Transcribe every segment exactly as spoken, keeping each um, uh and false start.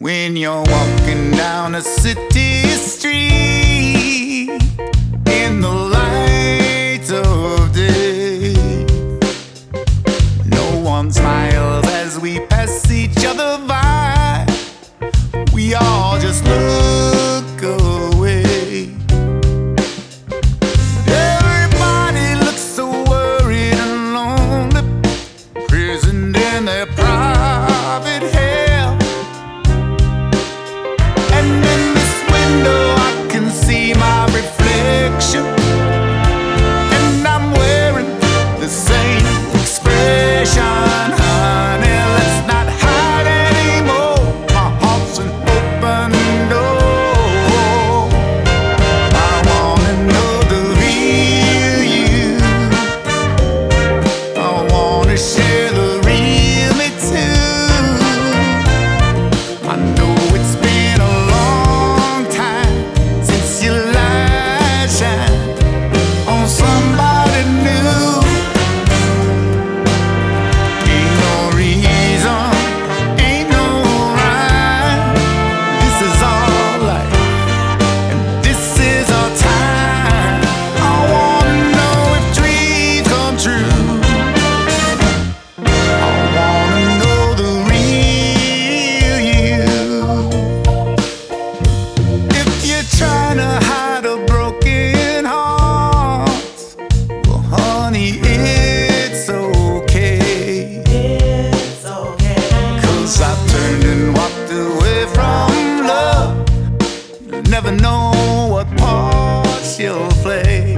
when you're walking down a city street in the light of day. No one smiles as we pass each other by. We all just look away. Everybody looks so worried and lonely, prisoned in their private hell. And in this window I can see my reflection, and I'm wearing the same expression. Honey, let's not hide anymore. My heart's an open door. I wanna know the real you. I wanna share the real me too. I know it's been a long time since your light shined on somebody new. Ain't no reason, ain't no rhyme. This is our life, and this is our time. I wanna know if dreams come true. I wanna know the real you. If you're trying to hide a broken heart, well, honey, it's okay. It's okay. 'Cause I've turned and walked away from love. You never know what parts you'll play.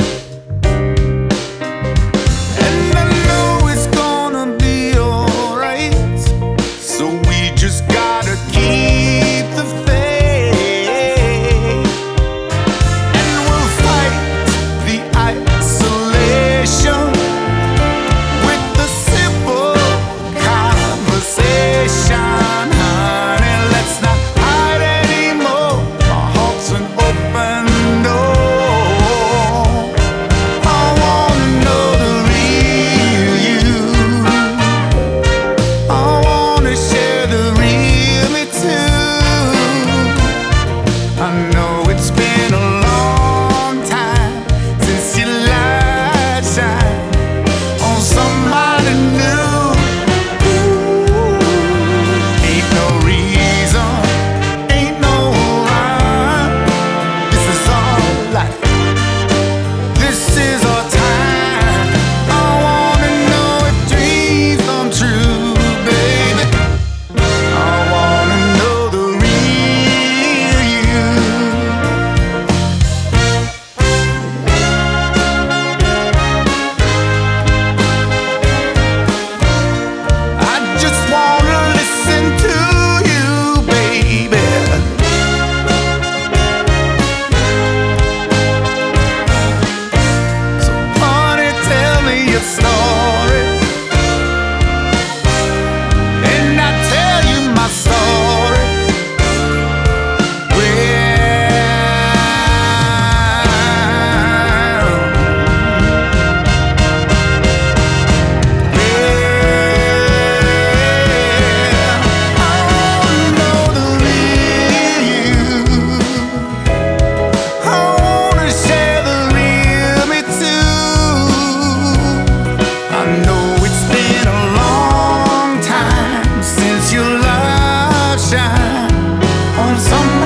And I know it's gonna be alright, so we just gotta keep the faith. And we'll fight the isolation with the simple conversation. Honey, let's not hide anymore. My heart's an open door. I wanna know the real you. I wanna share the real me too. I know it's been a long time since your light shined on somebody new. Ain't no reason, ain't no rhyme. This is our life, this is our time. I wanna know if dreams come true, baby. I wanna know the real you. I just wanna listen to you, baby. So honey, tell me your story, and I tell you my story. Well, I wanna know the real you. I wanna share the real me too. I know it's been a long time since your love shined on some